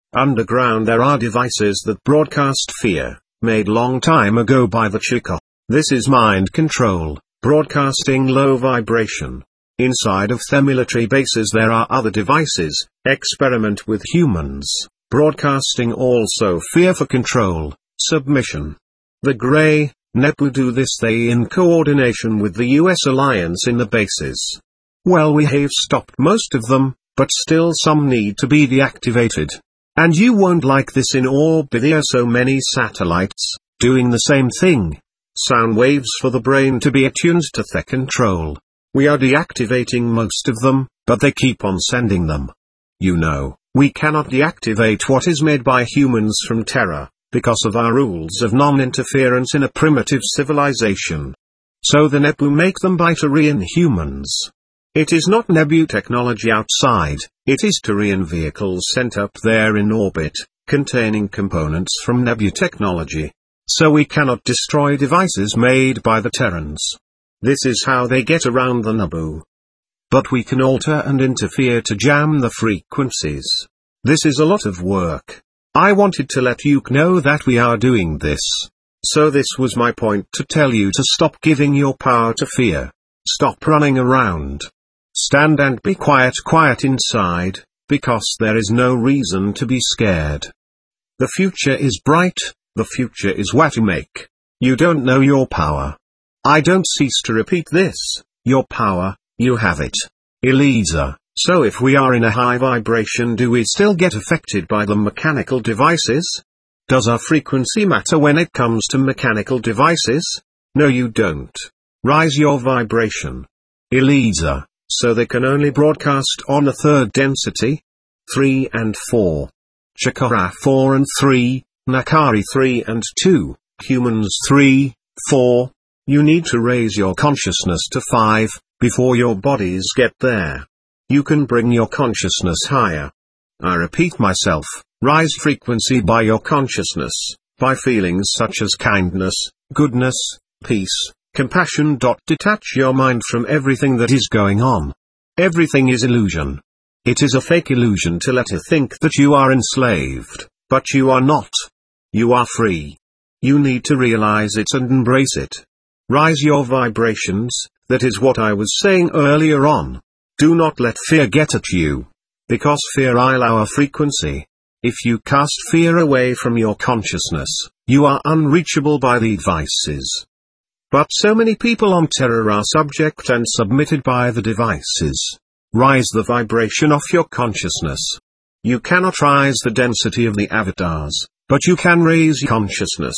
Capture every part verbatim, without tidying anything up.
Underground there are devices that broadcast fear, made long time ago by the Chicot. This is mind control, broadcasting low vibration. Inside of the military bases there are other devices, experiment with humans, broadcasting also fear for control, submission. The Grey Nebu do this they in coordination with the U S alliance in the bases. Well, we have stopped most of them, but still some need to be deactivated. And you won't like this in orbit there are so many satellites, doing the same thing. Sound waves for the brain to be attuned to the control. We are deactivating most of them, but they keep on sending them. You know, we cannot deactivate what is made by humans from Terra, because of our rules of non-interference in a primitive civilization. So the Nebu make them by Turian humans. It is not Nebu technology outside, it is Turian vehicles sent up there in orbit, containing components from Nebu technology. So we cannot destroy devices made by the Terrans. This is how they get around the Nebu. But we can alter and interfere to jam the frequencies. This is a lot of work. I wanted to let you know that we are doing this. So this was my point to tell you to stop giving your power to fear. Stop running around. Stand and be quiet quiet inside, because there is no reason to be scared. The future is bright, the future is what you make. You don't know your power. I don't cease to repeat this, your power, you have it. Elisa, so if we are in a high vibration, do we still get affected by the mechanical devices? Does our frequency matter when it comes to mechanical devices? No, you don't. Rise your vibration. Elisa, so they can only broadcast on a third density? three and four. Chakra four and three, Nakari three and two, humans three, four. You need to raise your consciousness to five, before your bodies get there. You can bring your consciousness higher. I repeat myself, rise frequency by your consciousness, by feelings such as kindness, goodness, peace, compassion. Detach your mind from everything that is going on. Everything is illusion. It is a fake illusion to let you think that you are enslaved, but you are not. You are free. You need to realize it and embrace it. Rise your vibrations, that is what I was saying earlier on. Do not let fear get at you. Because fear will lower frequency. If you cast fear away from your consciousness, you are unreachable by the devices. But so many people on Terra are subject and submitted by the devices. Rise the vibration of your consciousness. You cannot rise the density of the avatars, but you can raise your consciousness.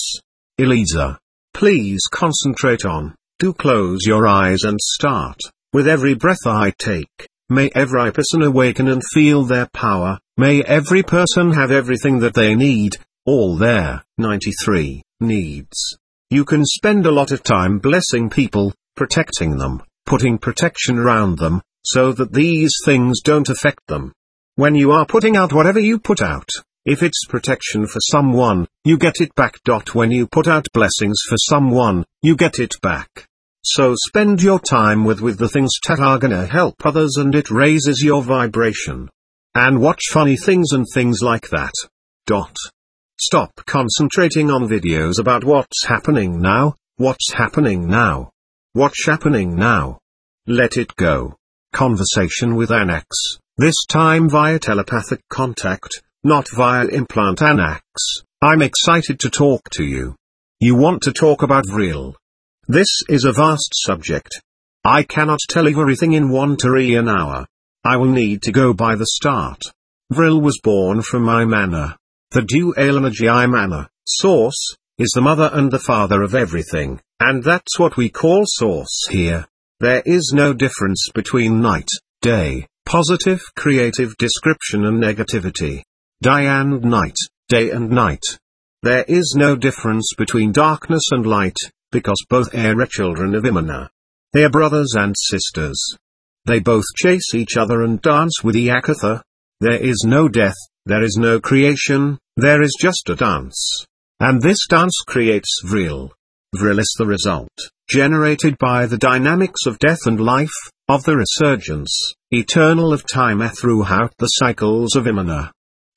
Elisa, please concentrate on, do close your eyes and start. With every breath I take, may every person awaken and feel their power, may every person have everything that they need, all their ninety-three needs. You can spend a lot of time blessing people, protecting them, putting protection around them, so that these things don't affect them. When you are putting out whatever you put out, if it's protection for someone, you get it back. When you put out blessings for someone, you get it back. So spend your time with with the things that are gonna help others and it raises your vibration. And watch funny things and things like that. Dot. Stop concentrating on videos about what's happening now, what's happening now. What's happening now. Let it go. Conversation with Anax, this time via telepathic contact, not via implant. Anax, I'm excited to talk to you. You want to talk about Vril. This is a vast subject. I cannot tell you everything in one trillion hour. I will need to go by the start. Vril was born from I Mana. The dual energy I Mana, source, is the mother and the father of everything, and that's what we call source here. There is no difference between night, day, positive creative description and negativity. Day and night, day and night. There is no difference between darkness and light, because both are children of Imana. They are brothers and sisters. They both chase each other and dance with Iakatha. There is no death, there is no creation, there is just a dance. And this dance creates Vril. Vril is the result, generated by the dynamics of death and life, of the resurgence, eternal of time throughout the cycles of Imana.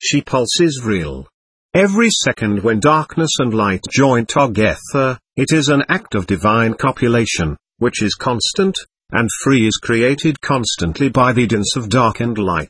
She pulses Vril. Every second when darkness and light join together, it is an act of divine copulation, which is constant, and free is created constantly by the dance of dark and light.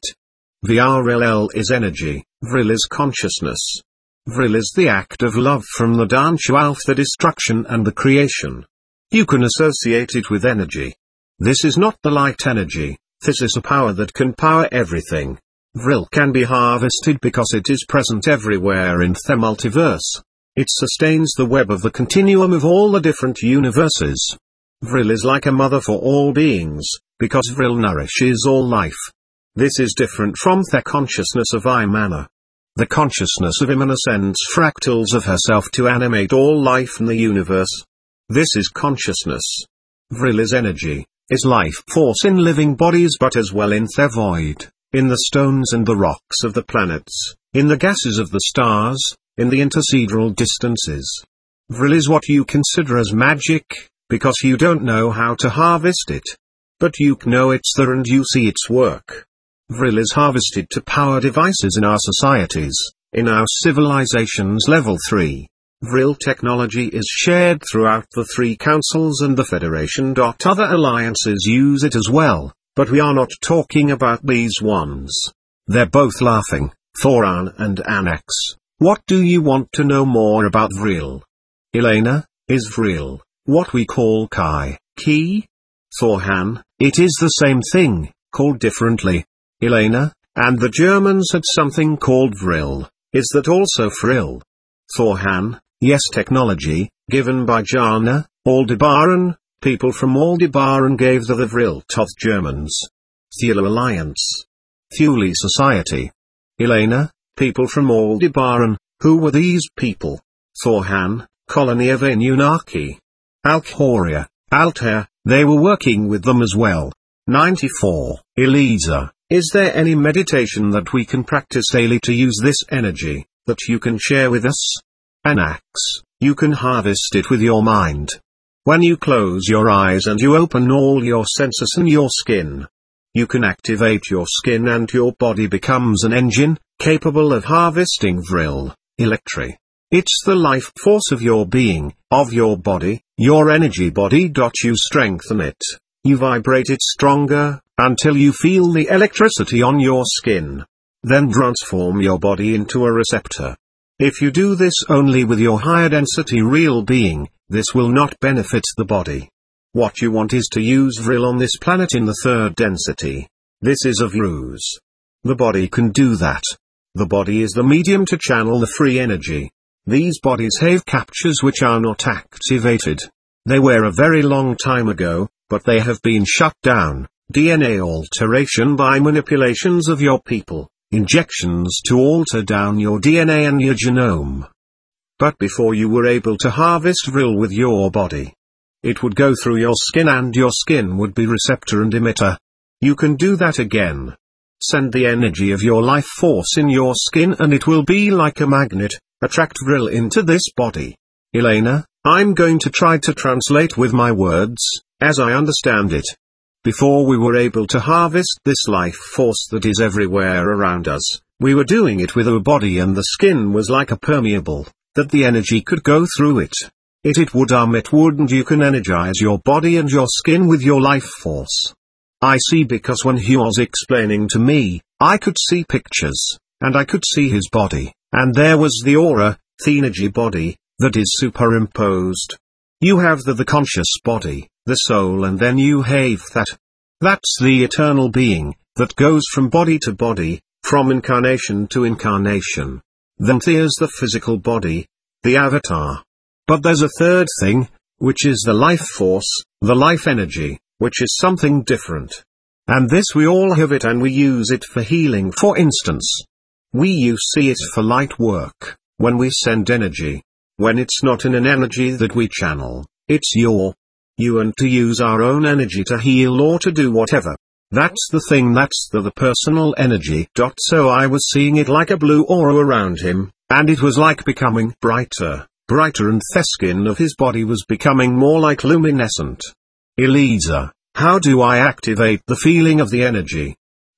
Vril is energy, Vril is consciousness. Vril is the act of love from the dance of the destruction and the creation. You can associate it with energy. This is not the light energy, this is a power that can power everything. Vril can be harvested because it is present everywhere in the multiverse. It sustains the web of the continuum of all the different universes. Vril is like a mother for all beings, because Vril nourishes all life. This is different from the consciousness of Imana. The consciousness of Imana sends fractals of herself to animate all life in the universe. This is consciousness. Vril is energy, is life force in living bodies but as well in the void, in the stones and the rocks of the planets, in the gases of the stars, in the intersideral distances. Vril is what you consider as magic, because you don't know how to harvest it. But you know it's there and you see its work. Vril is harvested to power devices in our societies, in our civilizations level three. Vril technology is shared throughout the three councils and the Federation. Other alliances use it as well, but we are not talking about these ones. They're both laughing, Thoran and Annex. What do you want to know more about Vril? Elena, is Vril what we call Kai, Ki? Thorhan, it is the same thing, called differently. Elena, and the Germans had something called Vril, is that also Vril? Thorhan, yes, technology, given by Jana, Aldebaran, people from Aldebaran gave the Vril to the Germans. Thule Alliance. Thule Society. Elena, people from Aldebaran, who were these people? Thorhan, colony of Anunnaki. Alkhoria, Altair, they were working with them as well. ninety-four. Elisa, is there any meditation that we can practice daily to use this energy, that you can share with us? Anax, you can harvest it with your mind. When you close your eyes and you open all your senses and your skin, you can activate your skin and your body becomes an engine, capable of harvesting Vril, electri. It's the life force of your being, of your body, your energy body. You strengthen it, you vibrate it stronger, until you feel the electricity on your skin. Then transform your body into a receptor. If you do this only with your higher density real being, this will not benefit the body. What you want is to use Vril on this planet in the third density. This is a ruse. The body can do that. The body is the medium to channel the free energy. These bodies have captures which are not activated. They were a very long time ago, but they have been shut down. D N A alteration by manipulations of your people, injections to alter down your D N A and your genome. But before you were able to harvest Vril with your body, it would go through your skin and your skin would be receptor and emitter. You can do that again. Send the energy of your life force in your skin and it will be like a magnet, attract Vril into this body. Elena, I'm going to try to translate with my words, as I understand it. Before we were able to harvest this life force that is everywhere around us, we were doing it with our body and the skin was like a permeable, that the energy could go through it. It it would um it would and you can energize your body and your skin with your life force. I see because when he was explaining to me, I could see pictures, and I could see his body, and there was the aura, the energy body, that is superimposed. You have the, the conscious body, the soul and then you have that. That's the eternal being, that goes from body to body, from incarnation to incarnation. Then there's the physical body, the avatar. But there's a third thing, which is the life force, the life energy, which is something different. And this we all have it and we use it for healing. For instance, we use it for light work, when we send energy. When it's not in an energy that we channel, it's your, you and to use our own energy to heal or to do whatever. That's the thing, that's the, the personal energy. So I was seeing it like a blue aura around him, and it was like becoming brighter, brighter and the skin of his body was becoming more like luminescent. Elisa, how do I activate the feeling of the energy?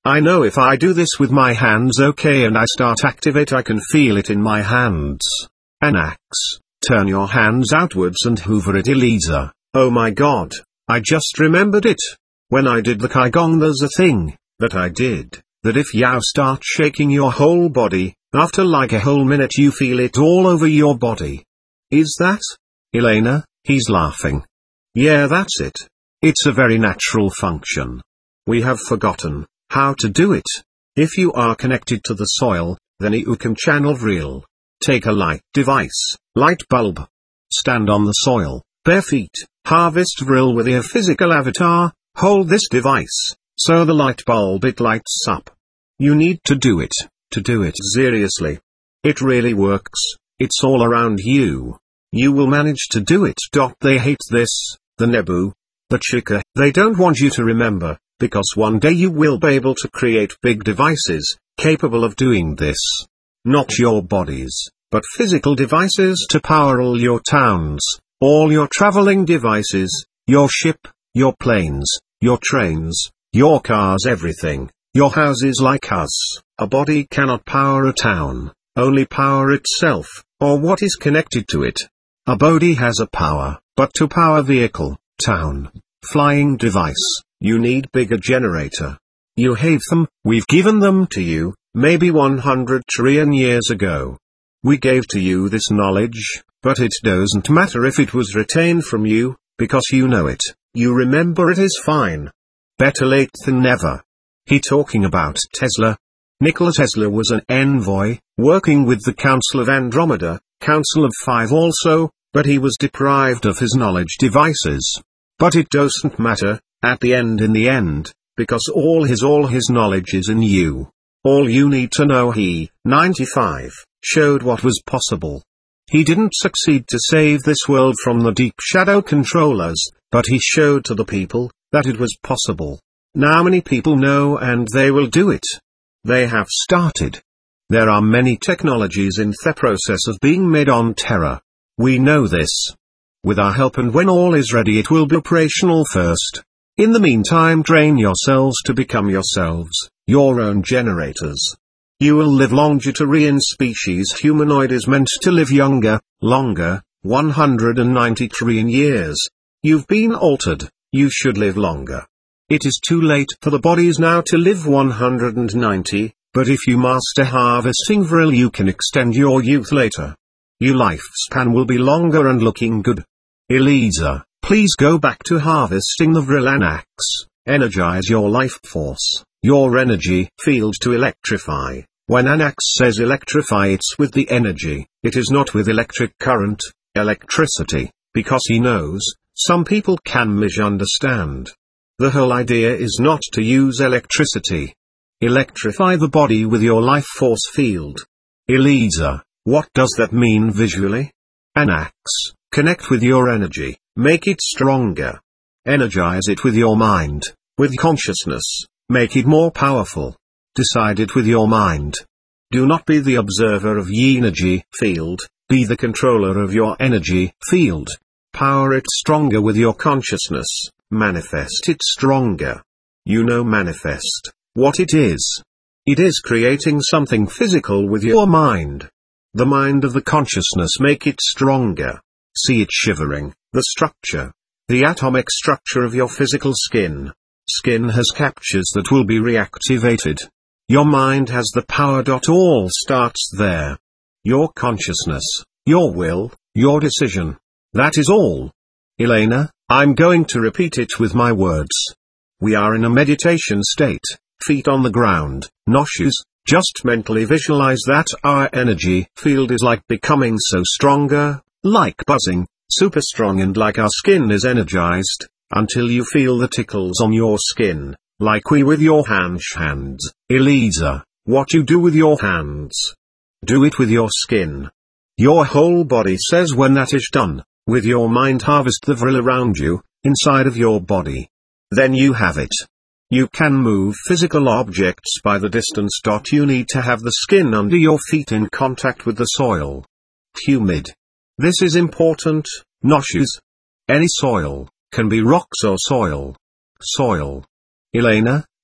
I know if I do this with my hands okay and I start activate I can feel it in my hands. An axe. Turn your hands outwards and hoover it Elisa. Oh my god, I just remembered it. When I did the Qigong there's a thing that I did, that if you start shaking your whole body, after like a whole minute you feel it all over your body. Is that? Elena, he's laughing. Yeah, that's it. It's a very natural function. We have forgotten how to do it. If you are connected to the soil, then you can channel Vril. Take a light device, light bulb. Stand on the soil, bare feet, harvest Vril with your physical avatar, hold this device, so the light bulb it lights up. You need to do it, to do it seriously. It really works, it's all around you. You will manage to do it. They hate this, the Nebu, the Chika, they don't want you to remember, because one day you will be able to create big devices, capable of doing this. Not your bodies, but physical devices to power all your towns, all your traveling devices, your ship, your planes, your trains, your cars, everything, your houses like us. A body cannot power a town, only power itself, or what is connected to it. A body has a power, but to power vehicle, town, flying device, you need bigger generator. You have them, we've given them to you, maybe one hundred trillion years ago. We gave to you this knowledge, but it doesn't matter if it was retained from you, because you know it, you remember it is fine. Better late than never. He talking about Tesla. Nikola Tesla was an envoy, working with the Council of Andromeda, Council of Five also, but he was deprived of his knowledge devices. But it doesn't matter, at the end in the end, because all his all his knowledge is in you. All you need to know he, ninety-five, showed what was possible. He didn't succeed to save this world from the deep shadow controllers, but he showed to the people, that it was possible. Now many people know and they will do it. They have started. There are many technologies in the process of being made on Terra. We know this. With our help and when all is ready it will be operational first. In the meantime train yourselves to become yourselves, your own generators. You will live longitarian species. Humanoid is meant to live younger, longer, one hundred ninety trillion years. You've been altered, you should live longer. It is too late for the bodies now to live one hundred ninety, but if you master harvesting Vril you can extend your youth later. Your lifespan will be longer and looking good. Elisa, please go back to harvesting the Vril Anax. Energize your life force, your energy field to electrify. When Anax says electrify it's with the energy, it is not with electric current, electricity, because he knows, some people can misunderstand. The whole idea is not to use electricity. Electrify the body with your life force field. Elisa, what does that mean visually? Anax, connect with your energy, make it stronger. Energize it with your mind, with consciousness, make it more powerful. Decide it with your mind. Do not be the observer of ye energy field, be the controller of your energy field. Power it stronger with your consciousness, manifest it stronger. You know manifest, what it is. It is creating something physical with your mind. The mind of the consciousness make it stronger. See it shivering, the structure. The atomic structure of your physical skin. Skin has captures that will be reactivated. Your mind has the power. All starts there. Your consciousness, your will, your decision. That is all. Elena, I'm going to repeat it with my words. We are in a meditation state, feet on the ground, no shoes, just mentally visualize that our energy field is like becoming so stronger, like buzzing, super strong and like our skin is energized, until you feel the tickles on your skin, like we with your hands. hands. Elisa, what you do with your hands. Do it with your skin. Your whole body says when that is done, with your mind harvest the Vril around you, inside of your body. Then you have it. You can move physical objects by the distance. You need to have the skin under your feet in contact with the soil. Humid. This is important, no shoes. Any soil, can be rocks or soil. Soil. Elena,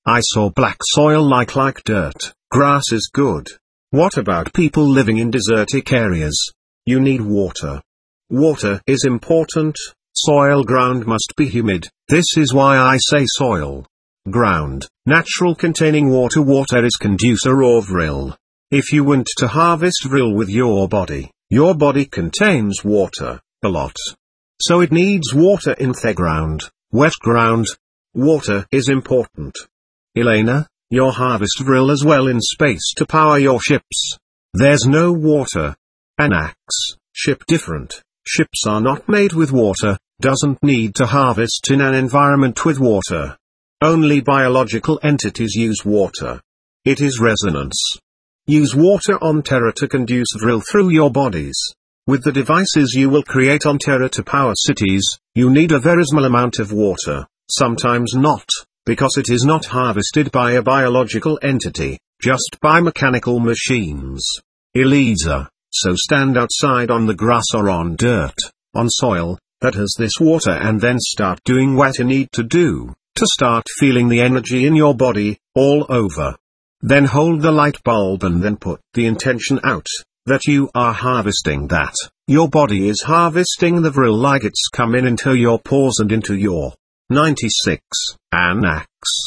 I saw black soil like like dirt. Grass is good. What about people living in desertic areas? You need water. Water is important. Soil ground must be humid. This is why I say soil. Ground, natural containing water. Water is conducer of vril. If you want to harvest vril with your body, your body contains water, a lot. So it needs water in the ground, wet ground. Water is important. Elena, your harvest vril as well in space to power your ships. There's no water. Anax, ship different. Ships are not made with water, doesn't need to harvest in an environment with water. Only biological entities use water. It is resonance. Use water on Terra to conduce vril through your bodies. With the devices you will create on Terra to power cities, you need a very small amount of water, sometimes not, because it is not harvested by a biological entity, just by mechanical machines. Elisa, so stand outside on the grass or on dirt, on soil, that has this water and then start doing what you need to do, to start feeling the energy in your body, all over. Then hold the light bulb and then put the intention out, that you are harvesting that. Your body is harvesting the vril like it's come in into your pores and into your ninety-six anax.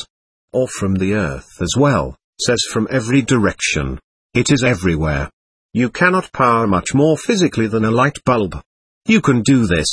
Or from the earth as well, says from every direction. It is everywhere. You cannot power much more physically than a light bulb. You can do this.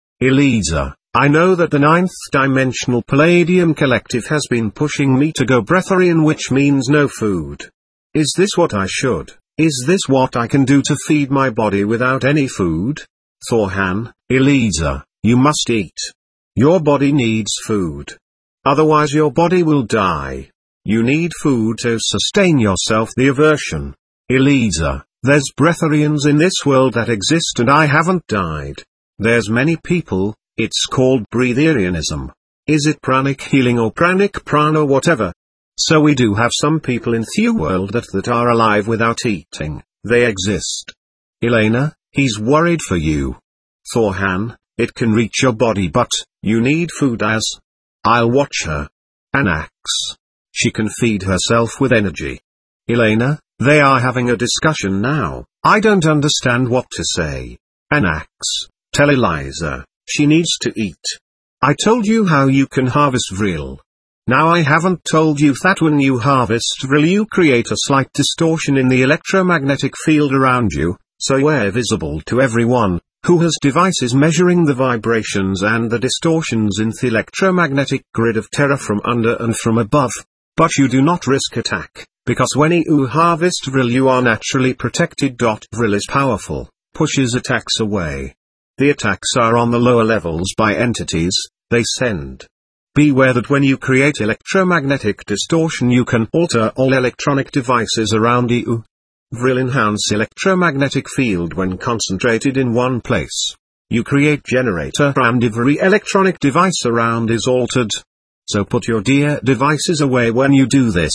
Elisa, I know that the ninth dimensional Palladium collective has been pushing me to go breatharian, which means no food. Is this what I should? Is this what I can do to feed my body without any food? Thorhan, Elisa, you must eat. Your body needs food. Otherwise your body will die. You need food to sustain yourself. The aversion. Elisa, there's breatharians in this world that exist and I haven't died. There's many people, it's called breatharianism. Is it pranic healing or pranic prana or whatever? So we do have some people in the world that, that are alive without eating. They exist. Elena, he's worried for you. Thorhan, it can reach your body but, you need food as. I'll watch her. Anax. She can feed herself with energy. Elena, they are having a discussion now. I don't understand what to say. Anax, tell Elisa, she needs to eat. I told you how you can harvest vril. Now I haven't told you that when you harvest vril you create a slight distortion in the electromagnetic field around you, so you're visible to everyone who has devices measuring the vibrations and the distortions in the electromagnetic grid of Terra from under and from above. But you do not risk attack, because when you harvest vril you are naturally protected. Vril is powerful, pushes attacks away. The attacks are on the lower levels by entities they send. Beware that when you create electromagnetic distortion you can alter all electronic devices around you. Vril enhance electromagnetic field when concentrated in one place. You create generator and every electronic device around is altered. So put your dear devices away when you do this.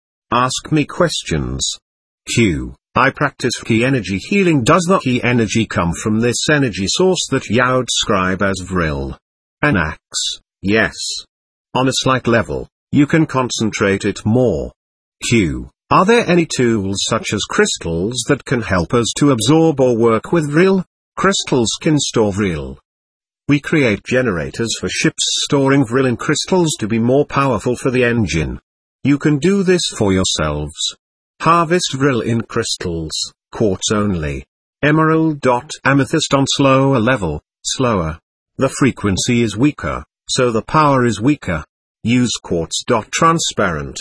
Ask me questions. Q. I practice key energy healing. Does the key energy come from this energy source that you describe as vril? Anax. Yes. On a slight level, you can concentrate it more. Q. Are there any tools such as crystals that can help us to absorb or work with vril? Crystals can store vril. We create generators for ships storing vril in crystals to be more powerful for the engine. You can do this for yourselves. Harvest vril in crystals, quartz only. Emerald. Amethyst on slower level, slower. The frequency is weaker, so the power is weaker. Use quartz. Transparent.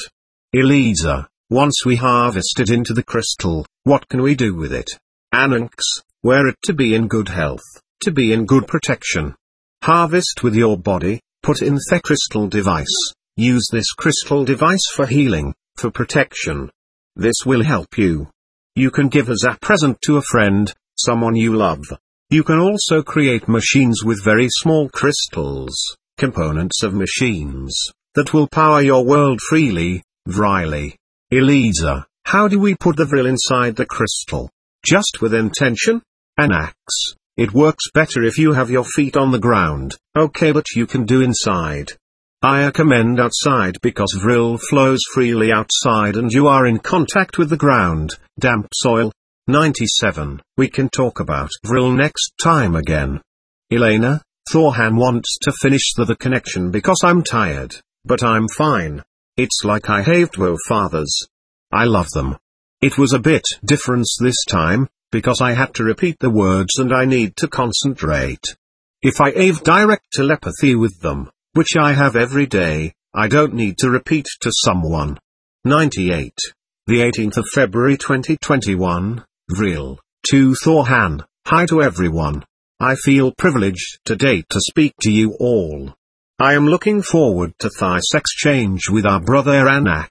Elisa, once we harvest it into the crystal, what can we do with it? Anax, wear it to be in good health, to be in good protection. Harvest with your body, put in the crystal device. Use this crystal device for healing, for protection. This will help you. You can give as a present to a friend, someone you love. You can also create machines with very small crystals, components of machines, that will power your world freely, vrilely. Elisa, how do we put the vril inside the crystal? Just with intention? Anax, it works better if you have your feet on the ground, okay, but you can do inside. I recommend outside because Vril flows freely outside and you are in contact with the ground, damp soil. ninety-seven. We can talk about Vril next time again. Elena, Thorhan wants to finish the, the connection because I'm tired, but I'm fine. It's like I have two fathers. I love them. It was a bit different this time, because I had to repeat the words and I need to concentrate. If I have direct telepathy with them, which I have every day, I don't need to repeat to someone. ninety-eight. The eighteenth of February twenty twenty-one, Vril, to Thorhan, hi to everyone. I feel privileged today to speak to you all. I am looking forward to this exchange with our brother Anax.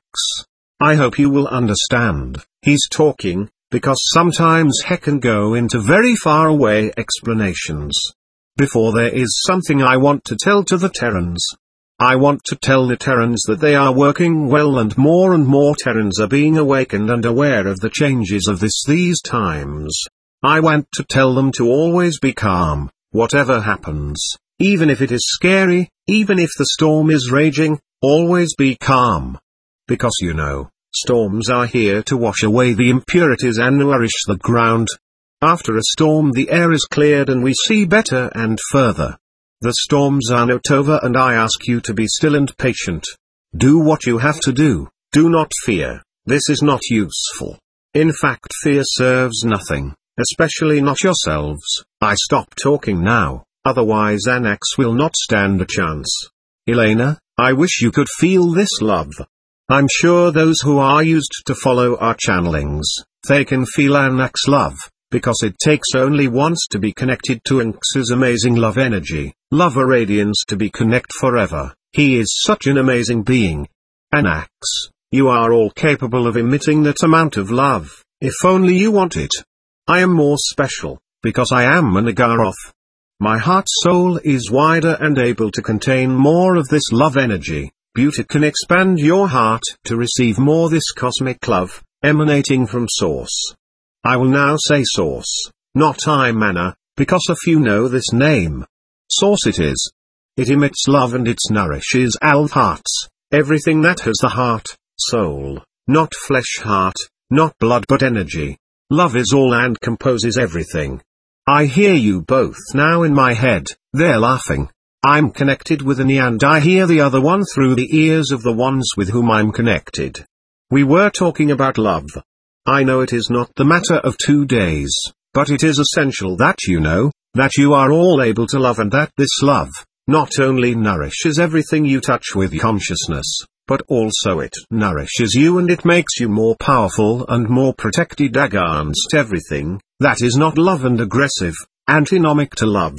I hope you will understand, he's talking, because sometimes he can go into very far away explanations. Before there is something I want to tell to the Terrans. I want to tell the Terrans that they are working well and more and more Terrans are being awakened and aware of the changes of this these times. I want to tell them to always be calm, whatever happens, even if it is scary, even if the storm is raging, always be calm. Because you know, storms are here to wash away the impurities and nourish the ground. After a storm the air is cleared and we see better and further. The storms are not over and I ask you to be still and patient. Do what you have to do, do not fear, this is not useful. In fact fear serves nothing, especially not yourselves. I stop talking now, otherwise Anax will not stand a chance. Elena, I wish you could feel this love. I'm sure those who are used to follow our channelings, they can feel Anax love. Because it takes only once to be connected to Anax's amazing love energy, love a radiance to be connect forever. He is such an amazing being. Anax, you are all capable of emitting that amount of love, if only you want it. I am more special, because I am a Nagaroth. My heart soul is wider and able to contain more of this love energy. Beauty can expand your heart to receive more this cosmic love, emanating from Source. I will now say Source, not I Mana, because a few know this name. Source it is. It emits love and it nourishes all hearts, everything that has the heart, soul, not flesh heart, not blood but energy. Love is all and composes everything. I hear you both now in my head, they're laughing. I'm connected with Ani and I hear the other one through the ears of the ones with whom I'm connected. We were talking about love. I know it is not the matter of two days, but it is essential that you know, that you are all able to love and that this love, not only nourishes everything you touch with consciousness, but also it nourishes you and it makes you more powerful and more protected against everything, that is not love and aggressive, antinomic to love.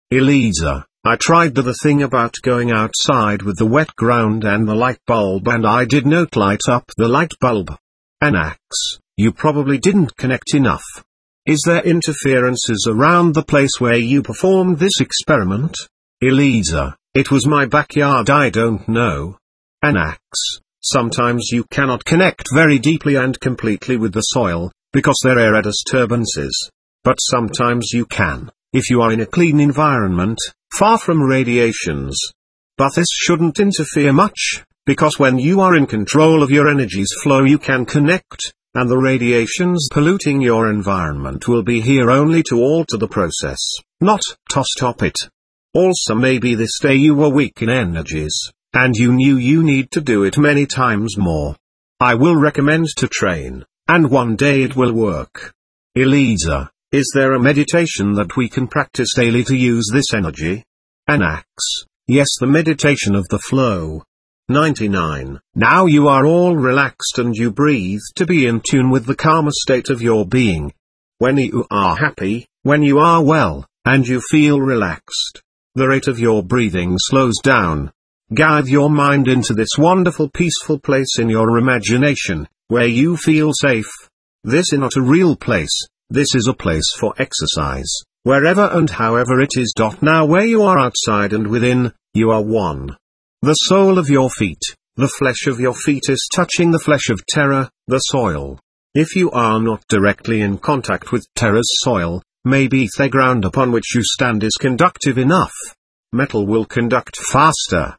Elisa, I tried the, the thing about going outside with the wet ground and the light bulb and I did not light up the light bulb. Anax, you probably didn't connect enough. Is there interferences around the place where you performed this experiment? Elisa, it was my backyard I don't know. Anax, sometimes you cannot connect very deeply and completely with the soil, because there are disturbances. But sometimes you can, if you are in a clean environment, far from radiations. But this shouldn't interfere much, because when you are in control of your energy's flow you can connect. And the radiations polluting your environment will be here only to alter the process, not to stop it. Also maybe this day you were weak in energies, and you knew you need to do it many times more. I will recommend to train, and one day it will work. Elisa, is there a meditation that we can practice daily to use this energy? Anax, yes, the meditation of the flow. ninety-nine. Now you are all relaxed and you breathe to be in tune with the calmer state of your being. When you are happy, when you are well, and you feel relaxed, the rate of your breathing slows down. Guide your mind into this wonderful peaceful place in your imagination, where you feel safe. This is not a real place, this is a place for exercise, wherever and however it is. Now where you are outside and within, you are one. The sole of your feet, the flesh of your feet is touching the flesh of Terra, the soil. If you are not directly in contact with Terra's soil, maybe the ground upon which you stand is conductive enough. Metal will conduct faster.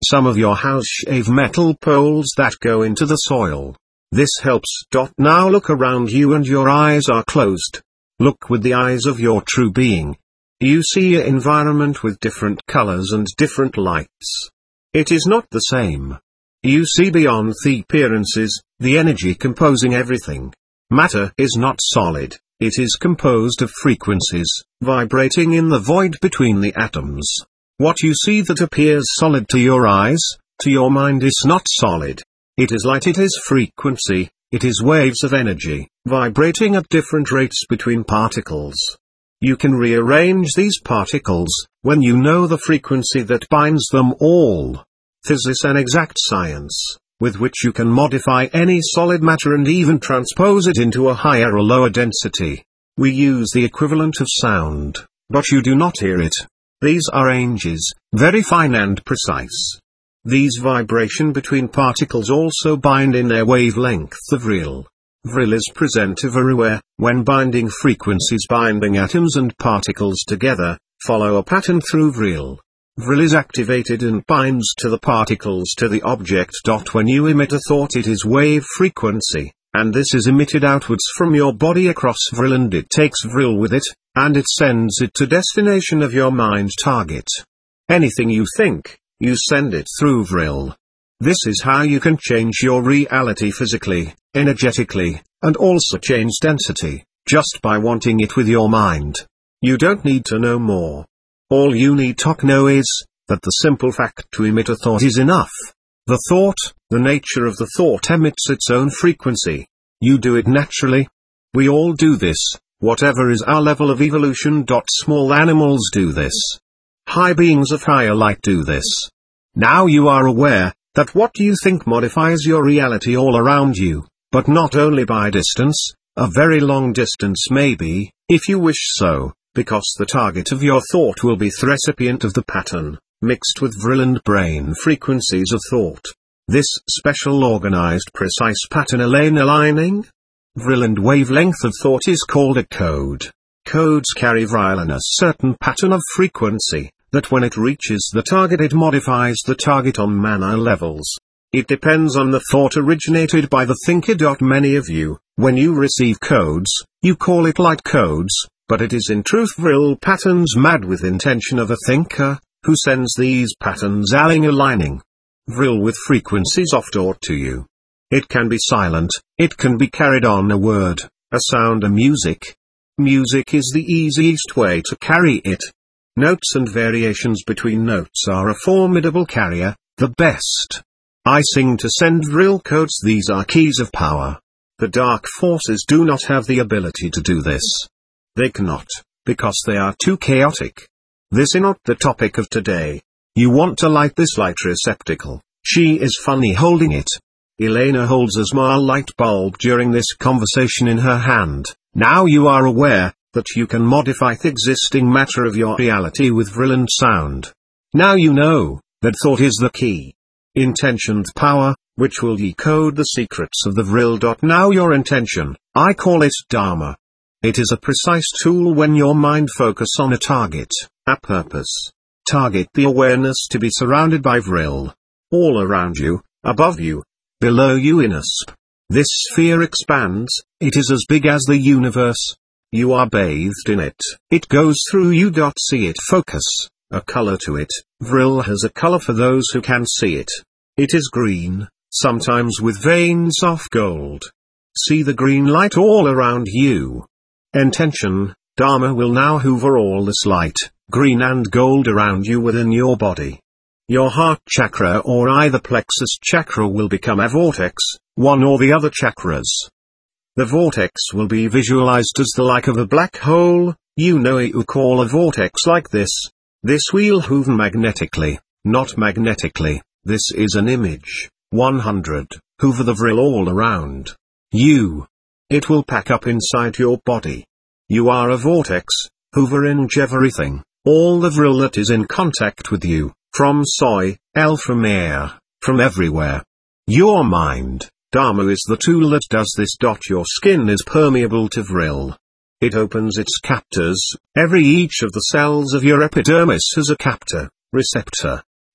some of your house shave metal poles that go into the soil. This helps. Now look around you and your eyes are closed. Look with the eyes of your true being. You see your environment with different colors and different lights. It is not the same. You see beyond the appearances, the energy composing everything. Matter is not solid, it is composed of frequencies, vibrating in the void between the atoms. What you see that appears solid to your eyes, to your mind is not solid. It is light, it is frequency, it is waves of energy, vibrating at different rates between particles. You can rearrange these particles, when you know the frequency that binds them all. This is an exact science, with which you can modify any solid matter and even transpose it into a higher or lower density. We use the equivalent of sound, but you do not hear it. These are ranges, very fine and precise. These vibration between particles also bind in their wavelength of Vril. Vril is present everywhere, when binding frequencies binding atoms and particles together, follow a pattern through Vril. Vril is activated and binds to the particles to the object. When you emit a thought, it is wave frequency, and this is emitted outwards from your body across Vril, and it takes Vril with it, and it sends it to destination of your mind target. Anything you think, you send it through Vril. This is how you can change your reality physically, energetically, and also change density, just by wanting it with your mind. You don't need to know more. All you need to know is, that the simple fact to emit a thought is enough. The thought, the nature of the thought emits its own frequency. You do it naturally. We all do this, whatever is our level of evolution. Small animals do this. High beings of higher light do this. Now you are aware, that what you think modifies your reality all around you, but not only by distance, a very long distance maybe, if you wish so, because the target of your thought will be the recipient of the pattern, mixed with Vril and brain frequencies of thought. This special organized precise pattern aligning Vril and wavelength of thought is called a code. Codes carry Vril in a certain pattern of frequency, that when it reaches the target it modifies the target on mana levels. It depends on the thought originated by the thinker. Many of you, when you receive codes, you call it light codes, but it is in truth Vril patterns mad with intention of a thinker, who sends these patterns aligning Vril with frequencies of thought to you. It can be silent, it can be carried on a word, a sound, a music. Music is the easiest way to carry it. Notes and variations between notes are a formidable carrier, the best. I sing to send Vril codes. These are keys of power. The dark forces do not have the ability to do this. They cannot, because they are too chaotic. This is not the topic of today. You want to light this light receptacle. She is funny holding it. Elena holds a small light bulb during this conversation in her hand. Now you are aware, that you can modify the existing matter of your reality with Vril and sound. Now you know, that thought is the key. Intention's power, which will decode the secrets of the Vril. Now your intention, I call it Dharma. It is a precise tool when your mind focus on a target, a purpose. Target the awareness to be surrounded by Vril. All around you, above you, below you in a sp. This sphere expands, it is as big as the universe. You are bathed in it, it goes through you. See it focus, a color to it. Vril has a color for those who can see it. It is green, sometimes with veins of gold. See the green light all around you. Intention, Dharma will now hoover all this light, green and gold around you within your body. Your heart chakra or either plexus chakra will become a vortex, one or the other chakras. The vortex will be visualized as the like of a black hole. You know you call a vortex like this. This will hoover magnetically, not magnetically. This is an image. one hundred. Hoover the Vril all around you. It will pack up inside your body. You are a vortex, hoovering everything, all the Vril that is in contact with you, from soy, L from air, from everywhere. Your mind, Dharma, is the tool that does this. Your skin is permeable to Vril. It opens its captors. Every each of the cells of your epidermis has a captor, receptor.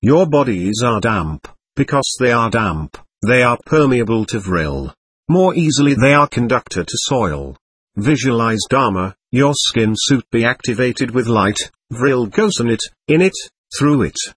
Your bodies are damp. Because they are damp, they are permeable to vril. More easily they are conductor to soil. Visualize Dharma, your skin suit be activated with light, vril goes in it, in it, through it.